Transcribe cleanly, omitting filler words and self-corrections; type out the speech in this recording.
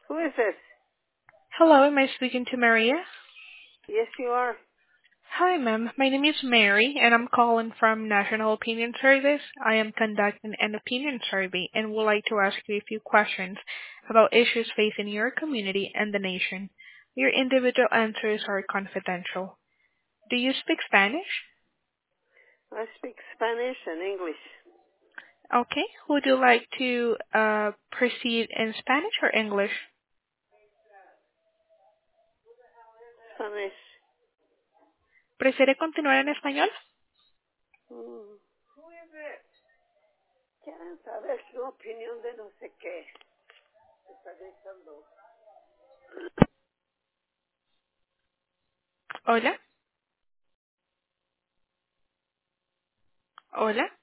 Who is this? Hello, am I speaking to Maria? Yes, you are. Hi, ma'am. My name is Mary, and I'm calling from National Opinion Service. I am conducting an opinion survey and would like to ask you a few questions about issues facing your community and the nation. Your individual answers are confidential. Do you speak Spanish? I speak Spanish and English. Okay. Would you like to proceed in Spanish or English? Spanish. ¿Prefiere continuar en español? Mm. Quieren saber su opinión de no sé qué. Está gritando. Hola. Hola.